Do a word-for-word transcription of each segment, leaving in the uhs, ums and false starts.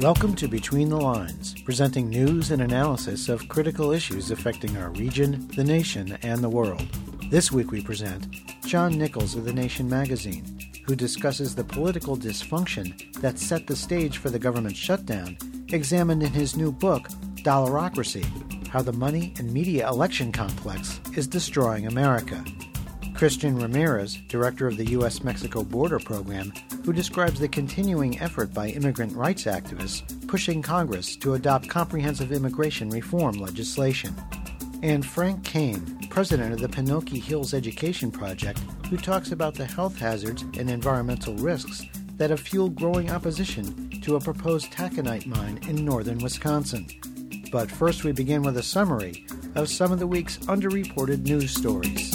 Welcome to Between the Lines, presenting news and analysis of critical issues affecting our region, the nation, and the world. This week we present John Nichols of The Nation magazine, who discusses the political dysfunction that set the stage for the government shutdown, examined in his new book, Dollarocracy: How the Money and Media Election Complex is Destroying America. Christian Ramirez, director of the U S Mexico Border Program, who describes the continuing effort by immigrant rights activists pushing Congress to adopt comprehensive immigration reform legislation. And Frank Kane, president of the Pinocchio Hills Education Project, who talks about the health hazards and environmental risks that have fueled growing opposition to a proposed taconite mine in northern Wisconsin. But first we begin with a summary of some of the week's underreported news stories.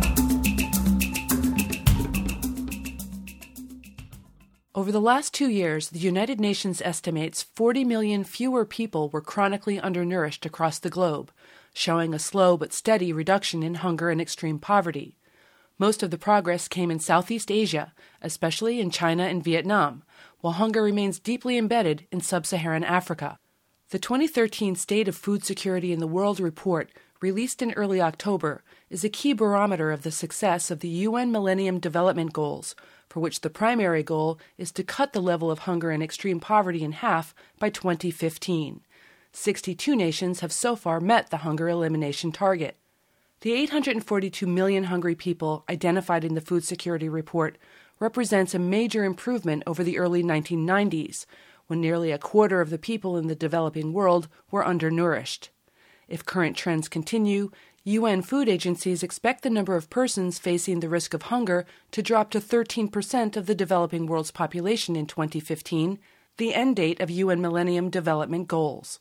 Over the last two years, the United Nations estimates forty million fewer people were chronically undernourished across the globe, showing a slow but steady reduction in hunger and extreme poverty. Most of the progress came in Southeast Asia, especially in China and Vietnam, while hunger remains deeply embedded in sub-Saharan Africa. The twenty thirteen State of Food Security in the World report, released in early October, is a key barometer of the success of the U N Millennium Development Goals, for which the primary goal is to cut the level of hunger and extreme poverty in half by twenty fifteen. sixty-two nations have so far met the hunger elimination target. The eight hundred forty-two million hungry people identified in the Food Security Report represents a major improvement over the early nineteen nineties, when nearly a quarter of the people in the developing world were undernourished. If current trends continue, U N food agencies expect the number of persons facing the risk of hunger to drop to thirteen percent of the developing world's population in twenty fifteen, the end date of U N Millennium Development Goals.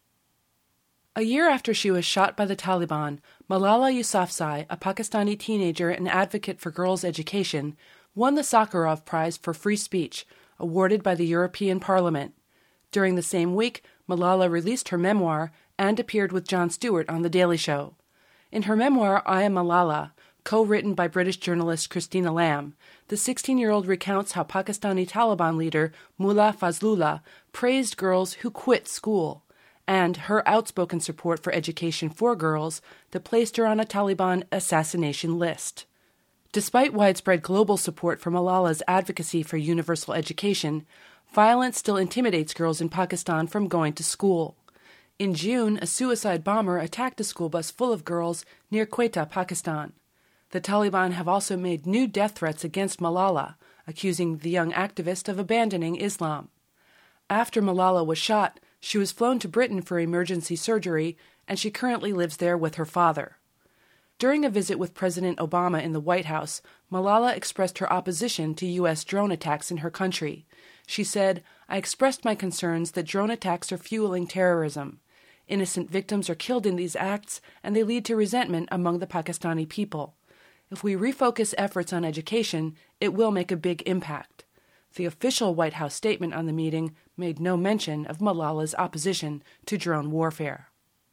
A year after she was shot by the Taliban, Malala Yousafzai, a Pakistani teenager and advocate for girls' education, won the Sakharov Prize for Free Speech, awarded by the European Parliament. During the same week, Malala released her memoir and appeared with Jon Stewart on The Daily Show. In her memoir, I Am Malala, co-written by British journalist Christina Lamb, the sixteen-year-old recounts how Pakistani Taliban leader Mullah Fazlullah praised girls who quit school, and her outspoken support for education for girls that placed her on a Taliban assassination list. Despite widespread global support for Malala's advocacy for universal education, violence still intimidates girls in Pakistan from going to school. In June, a suicide bomber attacked a school bus full of girls near Quetta, Pakistan. The Taliban have also made new death threats against Malala, accusing the young activist of abandoning Islam. After Malala was shot, she was flown to Britain for emergency surgery, and she currently lives there with her father. During a visit with President Obama in the White House, Malala expressed her opposition to U S drone attacks in her country. She said, "I expressed my concerns that drone attacks are fueling terrorism. Innocent victims are killed in these acts, and they lead to resentment among the Pakistani people. If we refocus efforts on education, it will make a big impact." The official White House statement on the meeting made no mention of Malala's opposition to drone warfare.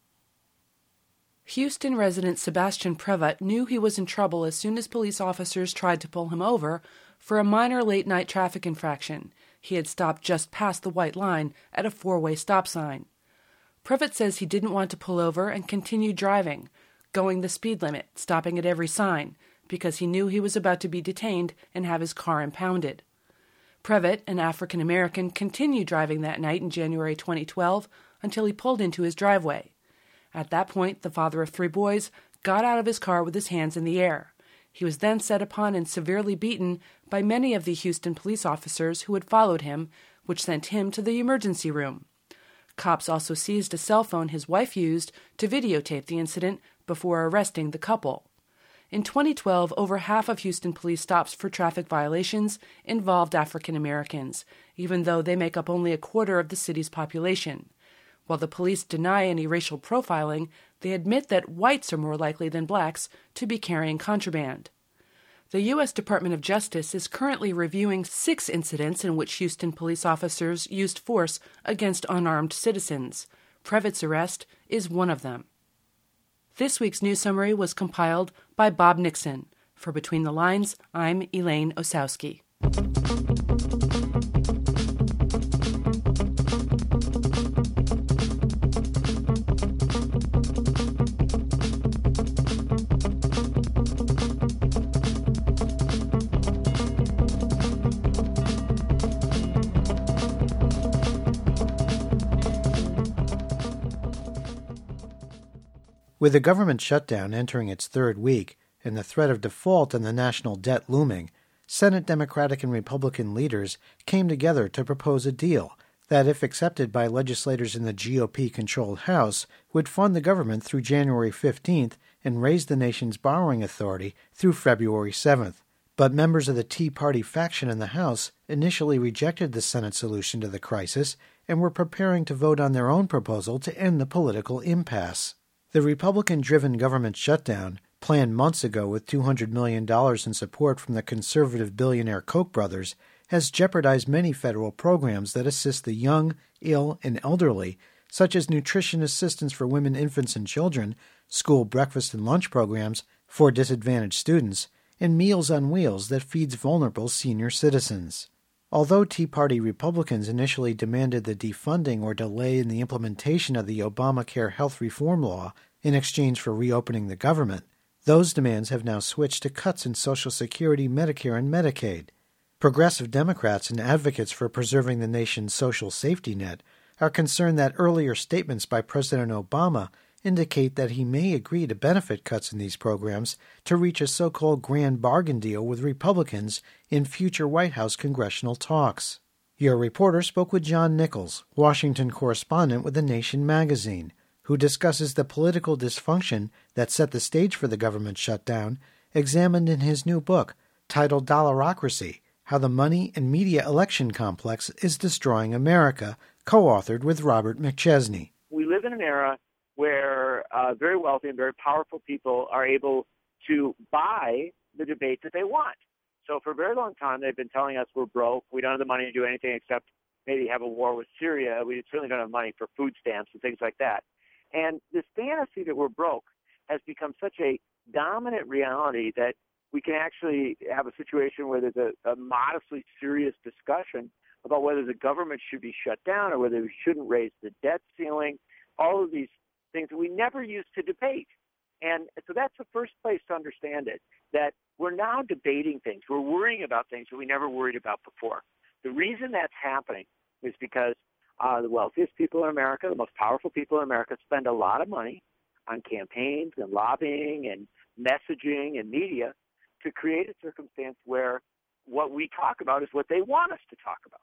Houston resident Sebastian Prevat knew he was in trouble as soon as police officers tried to pull him over for a minor late-night traffic infraction. He had stopped just past the white line at a four-way stop sign. Prevat says he didn't want to pull over and continued driving, going the speed limit, stopping at every sign, because he knew he was about to be detained and have his car impounded. Prevat, an African-American, continued driving that night in January twenty twelve until he pulled into his driveway. At that point, the father of three boys got out of his car with his hands in the air. He was then set upon and severely beaten by many of the Houston police officers who had followed him, which sent him to the emergency room. Cops also seized a cell phone his wife used to videotape the incident before arresting the couple. In twenty twelve, over half of Houston police stops for traffic violations involved African Americans, even though they make up only a quarter of the city's population. While the police deny any racial profiling, they admit that whites are more likely than blacks to be carrying contraband. The U S Department of Justice is currently reviewing six incidents in which Houston police officers used force against unarmed citizens. Prevat's arrest is one of them. This week's news summary was compiled by Bob Nixon. For Between the Lines, I'm Elaine Osowski. With the government shutdown entering its third week and the threat of default and the national debt looming, Senate Democratic and Republican leaders came together to propose a deal that, if accepted by legislators in the G O P-controlled House, would fund the government through January fifteenth and raise the nation's borrowing authority through February seventh. But members of the Tea Party faction in the House initially rejected the Senate solution to the crisis and were preparing to vote on their own proposal to end the political impasse. The Republican-driven government shutdown, planned months ago with two hundred million dollars in support from the conservative billionaire Koch brothers, has jeopardized many federal programs that assist the young, ill, and elderly, such as nutrition assistance for women, infants, and children, school breakfast and lunch programs for disadvantaged students, and Meals on Wheels that feeds vulnerable senior citizens. Although Tea Party Republicans initially demanded the defunding or delay in the implementation of the Obamacare health reform law in exchange for reopening the government, those demands have now switched to cuts in Social Security, Medicare, and Medicaid. Progressive Democrats and advocates for preserving the nation's social safety net are concerned that earlier statements by President Obama indicate that he may agree to benefit cuts in these programs to reach a so-called grand bargain deal with Republicans in future White House congressional talks. Your reporter spoke with John Nichols, Washington correspondent with The Nation magazine, who discusses the political dysfunction that set the stage for the government shutdown, examined in his new book titled Dollarocracy: How the Money and Media Election Complex is Destroying America, co-authored with Robert McChesney. We live in an era where uh, very wealthy and very powerful people are able to buy the debate that they want. So for a very long time, they've been telling us we're broke, we don't have the money to do anything except maybe have a war with Syria, we certainly don't have money for food stamps and things like that. And this fantasy that we're broke has become such a dominant reality that we can actually have a situation where there's a, a modestly serious discussion about whether the government should be shut down or whether we shouldn't raise the debt ceiling, all of these things that we never used to debate. And so that's the first place to understand it, that we're now debating things. We're worrying about things that we never worried about before. The reason that's happening is because uh, the wealthiest people in America, the most powerful people in America, spend a lot of money on campaigns and lobbying and messaging and media to create a circumstance where what we talk about is what they want us to talk about.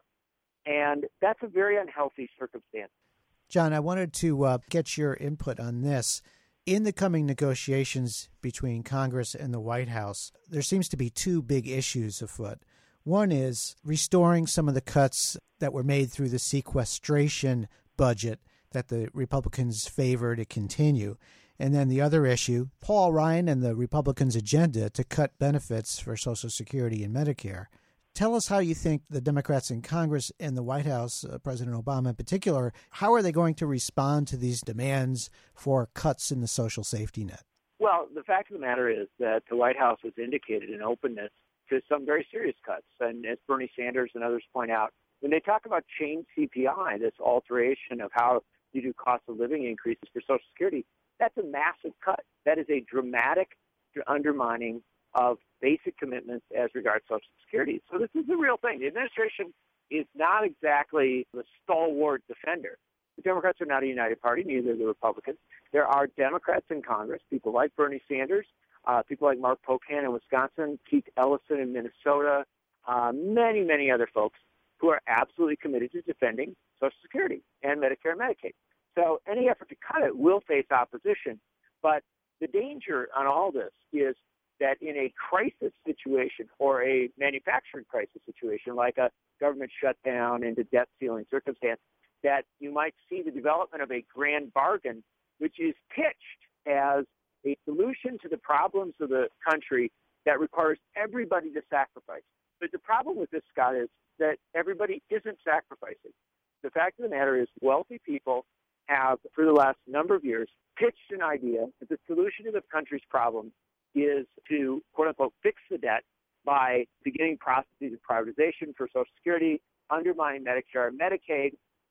And that's a very unhealthy circumstance. John, I wanted to uh, get your input on this. In the coming negotiations between Congress and the White House, there seems to be two big issues afoot. One is restoring some of the cuts that were made through the sequestration budget that the Republicans favor to continue. And then the other issue, Paul Ryan and the Republicans' agenda to cut benefits for Social Security and Medicare. Tell us how you think the Democrats in Congress and the White House, uh, President Obama in particular, how are they going to respond to these demands for cuts in the social safety net? Well, the fact of the matter is that the White House has indicated an openness to some very serious cuts. And as Bernie Sanders and others point out, when they talk about change C P I, this alteration of how you do cost of living increases for Social Security, that's a massive cut. That is a dramatic undermining of basic commitments as regards Social Security. So this is the real thing. The administration is not exactly the stalwart defender. The Democrats are not a united party, neither are the Republicans. There are Democrats in Congress, people like Bernie Sanders, uh, people like Mark Pocan in Wisconsin, Keith Ellison in Minnesota, uh, many, many other folks who are absolutely committed to defending Social Security and Medicare and Medicaid. So any effort to cut it will face opposition. But the danger on all this is that in a crisis situation or a manufacturing crisis situation, like a government shutdown and a debt ceiling circumstance, that you might see the development of a grand bargain, which is pitched as a solution to the problems of the country that requires everybody to sacrifice. But the problem with this, Scott, is that everybody isn't sacrificing. The fact of the matter is wealthy people have, for the last number of years, pitched an idea that the solution to the country's problems is to, quote-unquote, fix the debt by beginning processes of privatization for Social Security, undermining Medicare and Medicaid,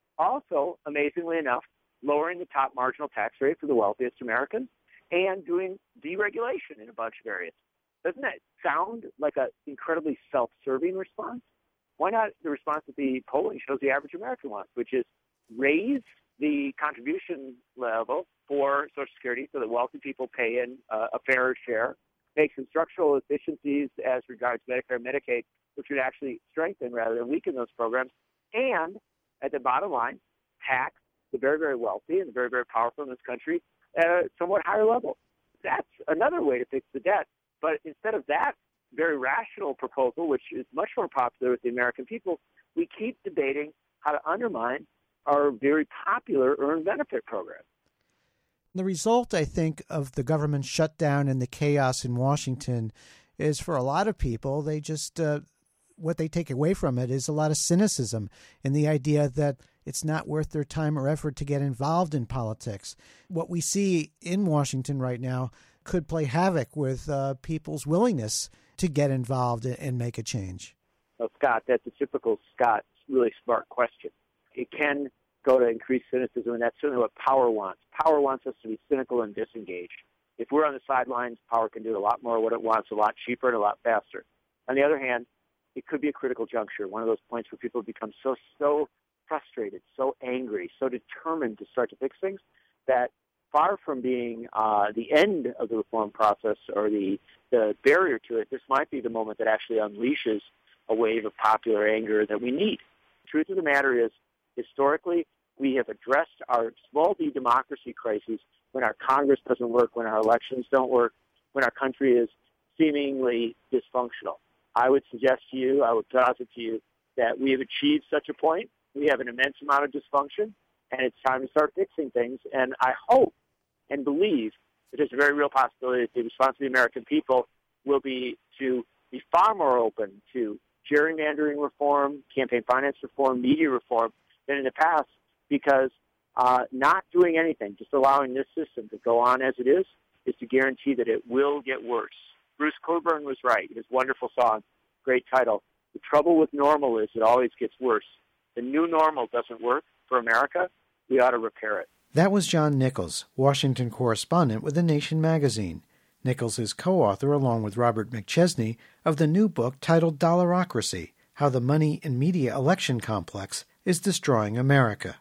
also, amazingly enough, lowering the top marginal tax rate for the wealthiest Americans, and doing deregulation in a bunch of areas. Doesn't that sound like an incredibly self-serving response? Why not the response that the polling shows the average American wants, which is raise the contribution level for Social Security so that wealthy people pay in uh, a fairer share, make some structural efficiencies as regards Medicare and Medicaid, which would actually strengthen rather than weaken those programs, and at the bottom line, tax the very, very wealthy and the very, very powerful in this country at a somewhat higher level. That's another way to fix the debt. But instead of that very rational proposal, which is much more popular with the American people, we keep debating how to undermine our very popular earned benefit program. The result, I think, of the government shutdown and the chaos in Washington is, for a lot of people, they just uh, what they take away from it is a lot of cynicism in the idea that it's not worth their time or effort to get involved in politics. What we see in Washington right now could play havoc with uh, people's willingness to get involved and make a change. Well, Scott, that's a typical Scott, really smart question. It can go to increased cynicism, and that's certainly what power wants. Power wants us to be cynical and disengaged. If we're on the sidelines, power can do a lot more of what it wants, a lot cheaper and a lot faster. On the other hand, it could be a critical juncture, one of those points where people become so, so frustrated, so angry, so determined to start to fix things that far from being uh, the end of the reform process or the, the barrier to it, this might be the moment that actually unleashes a wave of popular anger that we need. The truth of the matter is, historically, we have addressed our small d democracy crises when our Congress doesn't work, when our elections don't work, when our country is seemingly dysfunctional. I would suggest to you, I would posit to you, that we have achieved such a point. We have an immense amount of dysfunction, and it's time to start fixing things. And I hope and believe that there's a very real possibility that the response of the American people will be to be far more open to gerrymandering reform, campaign finance reform, media reform than in the past, because uh, not doing anything, just allowing this system to go on as it is, is to guarantee that it will get worse. Bruce Cockburn was right. His wonderful song, great title. The trouble with normal is it always gets worse. The new normal doesn't work for America. We ought to repair it. That was John Nichols, Washington correspondent with The Nation magazine. Nichols is co-author, along with Robert McChesney, of the new book titled Dollarocracy, How the Money and Media Election Complex is Destroying America.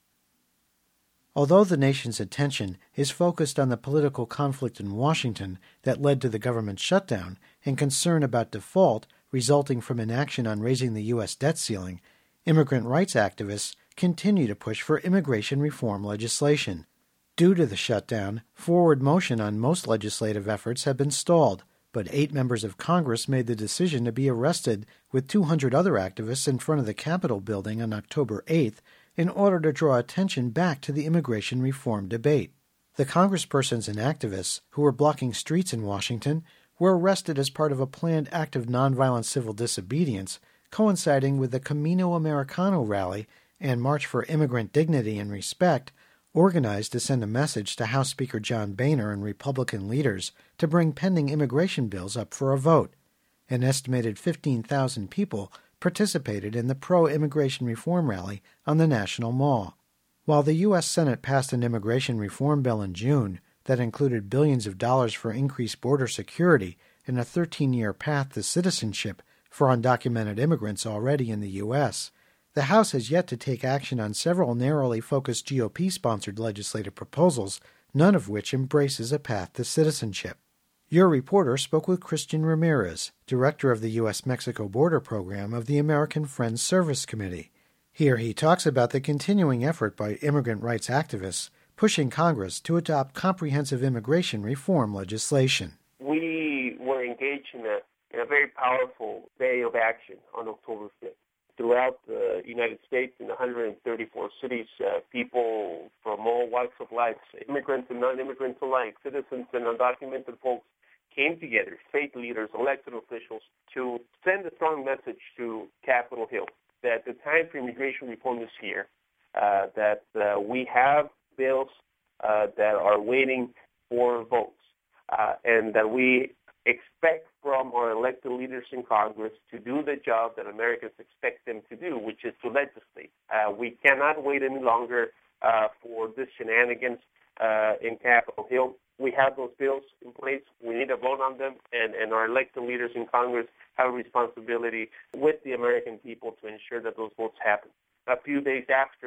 Although the nation's attention is focused on the political conflict in Washington that led to the government shutdown and concern about default resulting from inaction on raising the U S debt ceiling, immigrant rights activists continue to push for immigration reform legislation. Due to the shutdown, forward motion on most legislative efforts have been stalled, but eight members of Congress made the decision to be arrested with two hundred other activists in front of the Capitol building on October eighth in order to draw attention back to the immigration reform debate. The congresspersons and activists who were blocking streets in Washington were arrested as part of a planned act of nonviolent civil disobedience coinciding with the Camino Americano rally and March for Immigrant Dignity and Respect, organized to send a message to House Speaker John Boehner and Republican leaders to bring pending immigration bills up for a vote. An estimated fifteen thousand people participated in the pro-immigration reform rally on the National Mall. While the U S Senate passed an immigration reform bill in June that included billions of dollars for increased border security and a thirteen-year path to citizenship for undocumented immigrants already in the U S, the House has yet to take action on several narrowly focused G O P-sponsored legislative proposals, none of which embraces a path to citizenship. Your reporter spoke with Christian Ramirez, director of the U S Mexico Border Program of the American Friends Service Committee. Here he talks about the continuing effort by immigrant rights activists pushing Congress to adopt comprehensive immigration reform legislation. We were engaged in a, in a very powerful day of action on October fifth. Throughout the United States, in one hundred thirty-four cities, uh, people from all walks of life, immigrants and non-immigrants alike, citizens and undocumented folks, came together, faith leaders, elected officials, to send a strong message to Capitol Hill that the time for immigration reform is here, uh, that uh, we have bills uh, that are waiting for votes, uh, and that we expect from our elected leaders in Congress to do the job that Americans expect them to do, which is to legislate. Uh, we cannot wait any longer uh, for this shenanigans uh, in Capitol Hill. We have those bills in place. We need to vote on them, and, and our elected leaders in Congress have a responsibility with the American people to ensure that those votes happen. A few days after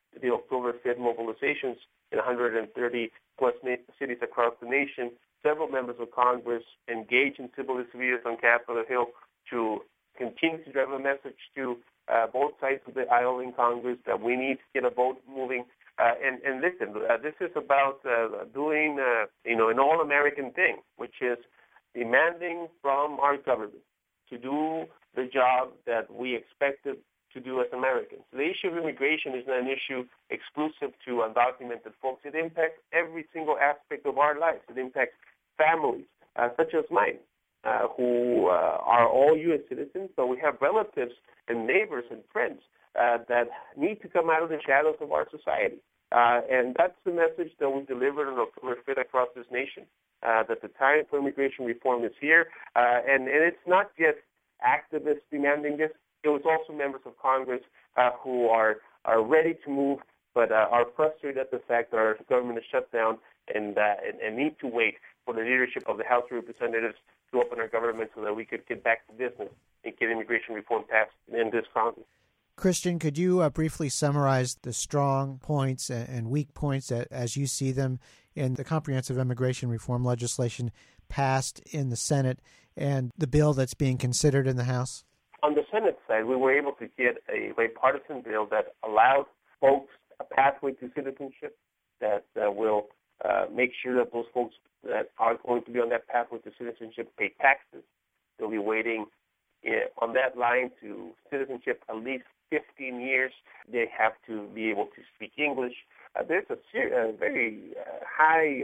the October fifth mobilizations in one hundred thirty plus cities across the nation, several members of Congress engaged in civil disobedience on Capitol Hill to continue to drive a message to uh, both sides of the aisle in Congress that we need to get a vote moving. Uh, and, and listen, uh, this is about uh, doing, uh, you know, an all-American thing, which is demanding from our government to do the job that we expected to do as Americans. The issue of immigration is not an issue exclusive to undocumented folks. It impacts every single aspect of our lives. It impacts families, uh, such as mine, uh, who uh, are all U S citizens, but we have relatives and neighbors and friends uh, that need to come out of the shadows of our society. Uh, and that's the message that we delivered on October fifth across this nation, uh, that the time for immigration reform is here. Uh, and, and it's not just activists demanding this. It was also members of Congress uh, who are, are ready to move, but uh, are frustrated at the fact that our government is shut down and, uh, and, and need to wait for the leadership of the House of Representatives to open our government so that we could get back to business and get immigration reform passed in this Congress. Christian, could you uh, briefly summarize the strong points and weak points that, as you see them in the comprehensive immigration reform legislation passed in the Senate and the bill that's being considered in the House? On the Senate side, we were able to get a bipartisan bill that allowed folks a pathway to citizenship, that uh, will uh, make sure that those folks that are going to be on that pathway to citizenship pay taxes. They'll be waiting uh, on that line to citizenship at least fifteen years. They have to be able to speak English. Uh, there's a, ser- a very uh, high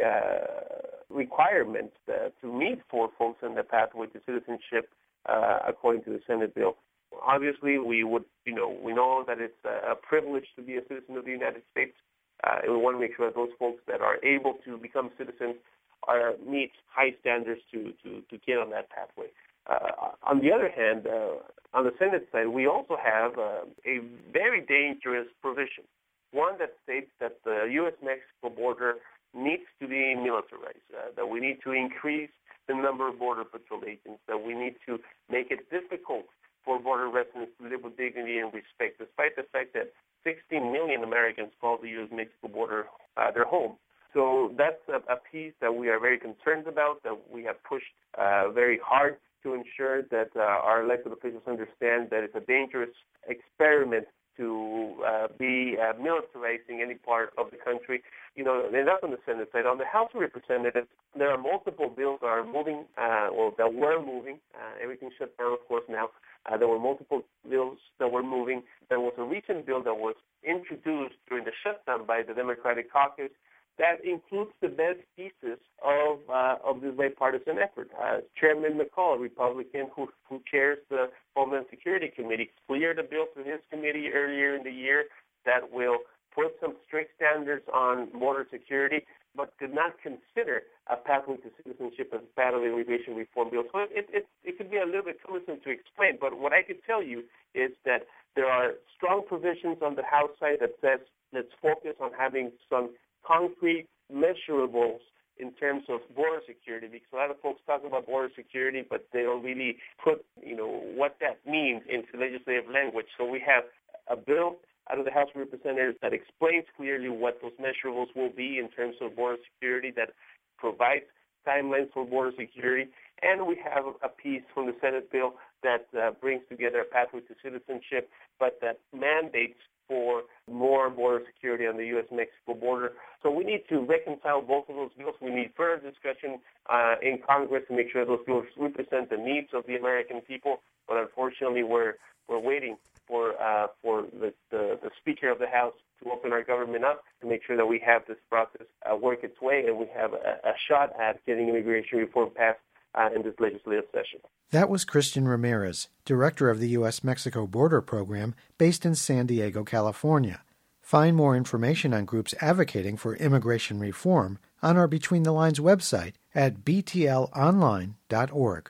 uh, requirement uh, to meet for folks on the pathway to citizenship, uh, according to the Senate bill. Obviously, we would, you know, we know that it's a privilege to be a citizen of the United States. Uh, and we want to make sure that those folks that are able to become citizens are meet high standards to, to, to get on that pathway. Uh, on the other hand, uh, on the Senate side, we also have uh, a very dangerous provision, one that states that the U S Mexico border needs to be militarized, uh, that we need to increase the number of Border Patrol agents, that we need to make it difficult for border residents to live with dignity and respect, despite the fact that sixteen million Americans call the U S Mexico border uh, their home. So that's a, a piece that we are very concerned about, that we have pushed uh, very hard to ensure that uh, our elected officials understand that it's a dangerous experiment to uh, be uh, militarizing any part of the country. You know, and that's on the Senate side. On the House of Representatives, there are multiple bills that are moving, uh, well, that were moving. Uh, everything shut down, of course, now. Uh, there were multiple bills that were moving. There was a recent bill that was introduced during the shutdown by the Democratic caucus that includes the best pieces of uh, of this bipartisan effort. Uh, Chairman McCall, a Republican who, who chairs the Homeland Security Committee, cleared a bill through his committee earlier in the year that will put some strict standards on border security, but did not consider a pathway to citizenship as part of the immigration reform bill. So it, it, it could be a little bit cumbersome to explain, but what I could tell you is that there are strong provisions on the House side that says let's focus on having some concrete measurables in terms of border security, because a lot of folks talk about border security, but they don't really put, you know, what that means into legislative language. So we have a bill out of the House of Representatives that explains clearly what those measurables will be in terms of border security, that provides timelines for border security, and we have a piece from the Senate bill that uh, brings together a pathway to citizenship, but that mandates for more border security on the U S Mexico border. So we need to reconcile both of those bills. We need further discussion uh, in Congress to make sure those bills represent the needs of the American people. But unfortunately, we're we're waiting for uh, for the, the, the Speaker of the House to open our government up to make sure that we have this process uh, work its way and we have a, a shot at getting immigration reform passed uh, in this legislative session. That was Christian Ramirez, director of the U S Mexico Border Program based in San Diego, California. Find more information on groups advocating for immigration reform on our Between the Lines website at b t l online dot org.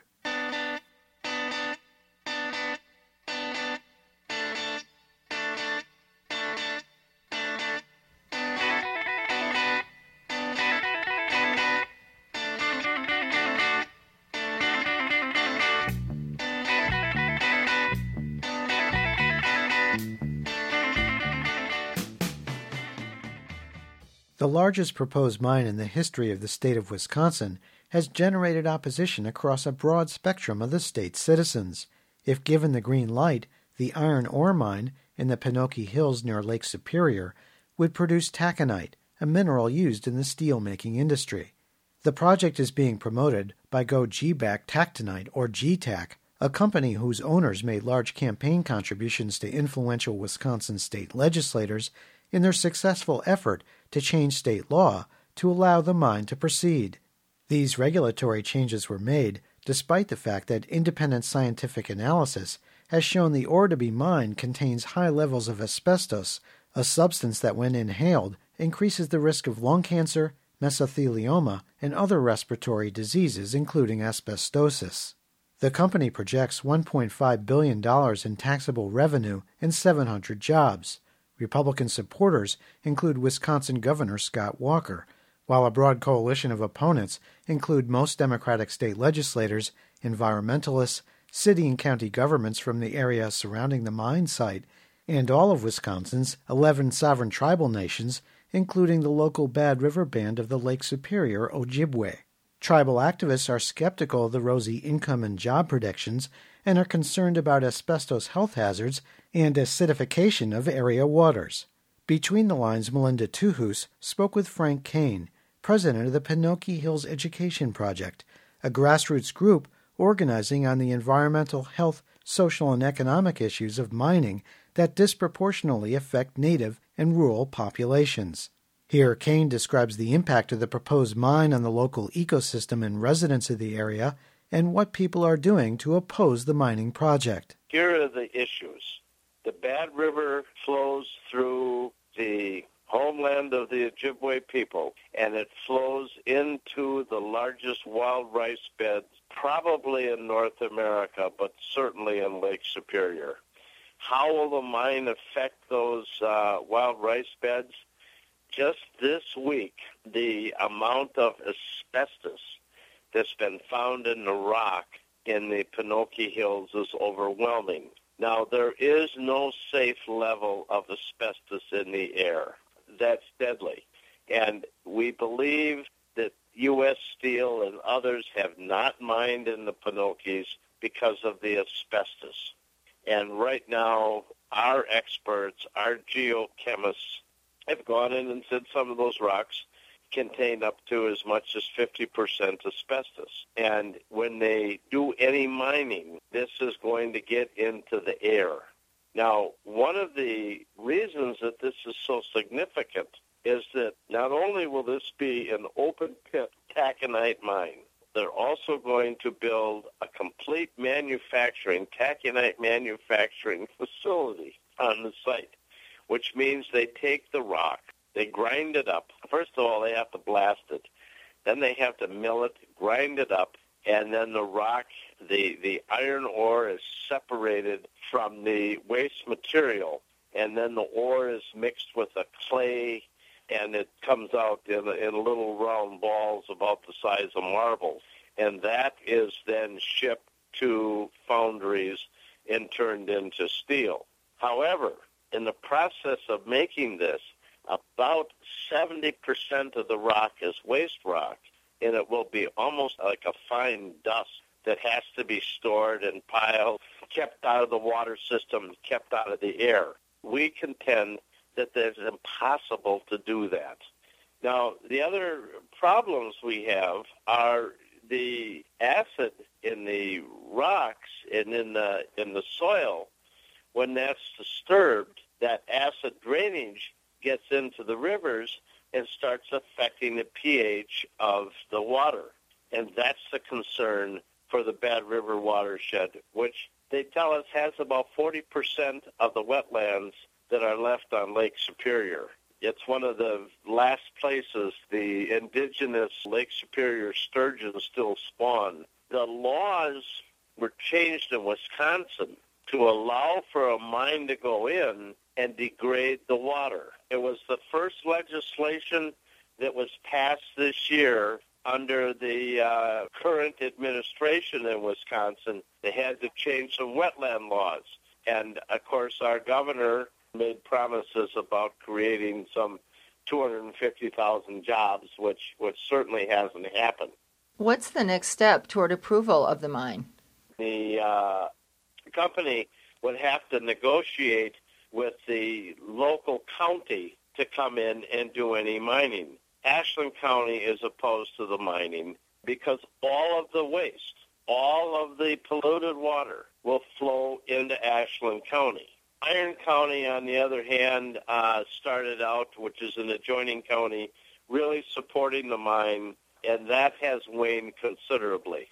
The largest proposed mine in the history of the state of Wisconsin has generated opposition across a broad spectrum of the state's citizens. If given the green light, the iron ore mine in the Pinocchio Hills near Lake Superior would produce taconite, a mineral used in the steel-making industry. The project is being promoted by Go-G-Back Tactonite, or G TAC, a company whose owners made large campaign contributions to influential Wisconsin state legislators in their successful effort to change state law to allow the mine to proceed. These regulatory changes were made despite the fact that independent scientific analysis has shown the ore to be mined contains high levels of asbestos, a substance that, when inhaled, increases the risk of lung cancer, mesothelioma, and other respiratory diseases, including asbestosis. The company projects one point five billion dollars in taxable revenue and seven hundred jobs. Republican supporters include Wisconsin Governor Scott Walker, while a broad coalition of opponents include most Democratic state legislators, environmentalists, city and county governments from the area surrounding the mine site, and all of Wisconsin's eleven sovereign tribal nations, including the local Bad River Band of the Lake Superior Ojibwe. Tribal activists are skeptical of the rosy income and job predictions and are concerned about asbestos health hazards and acidification of area waters. Between the Lines, Melinda Tuhus spoke with Frank Kane, president of the Pinocchio Hills Education Project, a grassroots group organizing on the environmental, health, social, and economic issues of mining that disproportionately affect native and rural populations. Here, Kane describes the impact of the proposed mine on the local ecosystem and residents of the area and what people are doing to oppose the mining project. Here are the issues. The Bad River flows through the homeland of the Ojibwe people, and it flows into the largest wild rice beds probably in North America, but certainly in Lake Superior. How will the mine affect those uh, wild rice beds? Just this week, the amount of asbestos that's been found in the rock in the Pinocchio Hills is overwhelming. Now, there is no safe level of asbestos in the air. That's deadly. And we believe that U S Steel and others have not mined in the Pinocchios because of the asbestos. And right now, our experts, our geochemists, have gone in and said some of those rocks contain up to as much as fifty percent asbestos. And when they do any mining, this is going to get into the air. Now, one of the reasons that this is so significant is that not only will this be an open-pit taconite mine, they're also going to build a complete manufacturing, taconite manufacturing facility on the site, which means they take the rock, they grind it up. First of all, they have to blast it. Then they have to mill it, grind it up, and then the rock, the, the iron ore is separated from the waste material, and then the ore is mixed with a clay, and it comes out in, in little round balls about the size of marbles. And that is then shipped to foundries and turned into steel. However, in the process of making this, about seventy percent of the rock is waste rock, and it will be almost like a fine dust that has to be stored and piled, kept out of the water system, kept out of the air. We contend that it's impossible to do that. Now, the other problems we have are the acid in the rocks and in the in the soil. When that's disturbed, that acid drainage gets into the rivers and starts affecting the pH of the water. And that's the concern for the Bad River watershed, which they tell us has about forty percent of the wetlands that are left on Lake Superior. It's one of the last places the indigenous Lake Superior sturgeon still spawn. The laws were changed in Wisconsin to allow for a mine to go in and degrade the water. It was the first legislation that was passed this year under the uh, current administration in Wisconsin. They had to change some wetland laws. And, of course, our governor made promises about creating some two hundred fifty thousand jobs, which, which certainly hasn't happened. What's the next step toward approval of the mine? The uh, company would have to negotiate with the local county to come in and do any mining. Ashland County is opposed to the mining because all of the waste, all of the polluted water will flow into Ashland County. Iron County, on the other hand, uh, started out, which is an adjoining county, really supporting the mine, and that has waned considerably.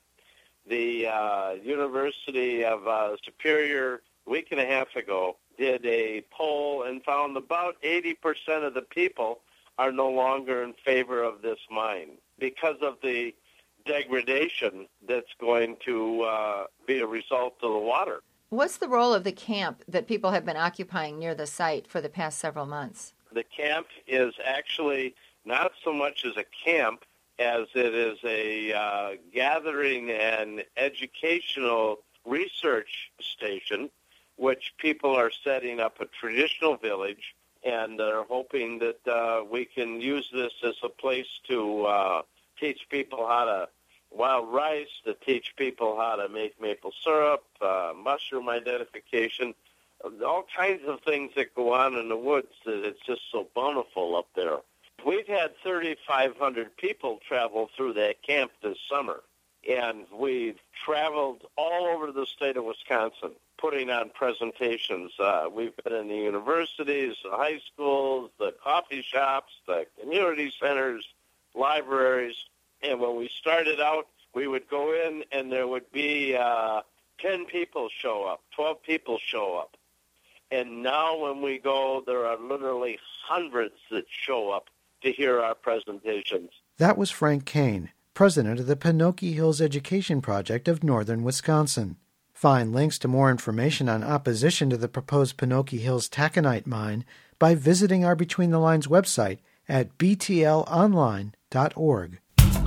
The uh, University of uh, Superior, a week and a half ago, did a poll and found about eighty percent of the people are no longer in favor of this mine because of the degradation that's going to uh, be a result of the water. What's the role of the camp that people have been occupying near the site for the past several months? The camp is actually not so much as a camp as it is a uh, gathering and educational research station, which people are setting up a traditional village and are hoping that uh, we can use this as a place to uh, teach people how to wild rice, to teach people how to make maple syrup, uh, mushroom identification, all kinds of things that go on in the woods. That it's just so bountiful up there. We've had thirty-five hundred people travel through that camp this summer, and we've traveled all over the state of Wisconsin putting on presentations. Uh, we've been in the universities, the high schools, the coffee shops, the community centers, libraries. And when we started out, we would go in and there would be uh, ten people show up, twelve people show up. And now when we go, there are literally hundreds that show up to hear our presentations. That was Frank Kane, president of the Pinocchi Hills Education Project of northern Wisconsin. Find links to more information on opposition to the proposed Pinocchi Hills taconite mine by visiting our Between the Lines website at b t l online dot org.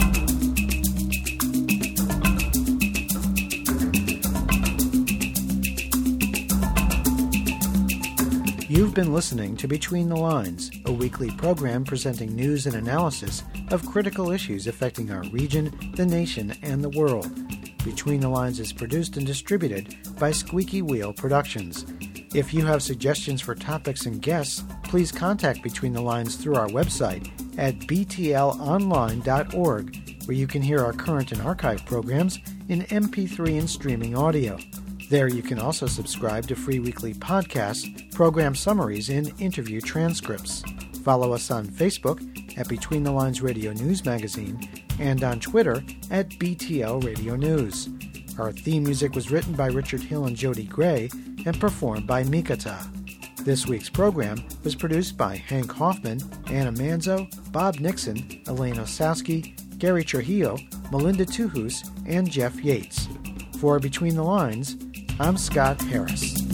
You've been listening to Between the Lines, a weekly program presenting news and analysis of critical issues affecting our region, the nation, and the world. Between the Lines is produced and distributed by Squeaky Wheel Productions. If you have suggestions for topics and guests, please contact Between the Lines through our website at b t l online dot org, where you can hear our current and archive programs in M P three and streaming audio. There you can also subscribe to free weekly podcasts, program summaries, and interview transcripts. Follow us on Facebook at Between the Lines Radio News Magazine and on Twitter at B T L Radio News. Our theme music was written by Richard Hill and Jody Gray and performed by Mikata. This week's program was produced by Hank Hoffman, Anna Manzo, Bob Nixon, Elaine Osowski, Gary Trujillo, Melinda Tuhus, and Jeff Yates. For Between the Lines, I'm Scott Harris.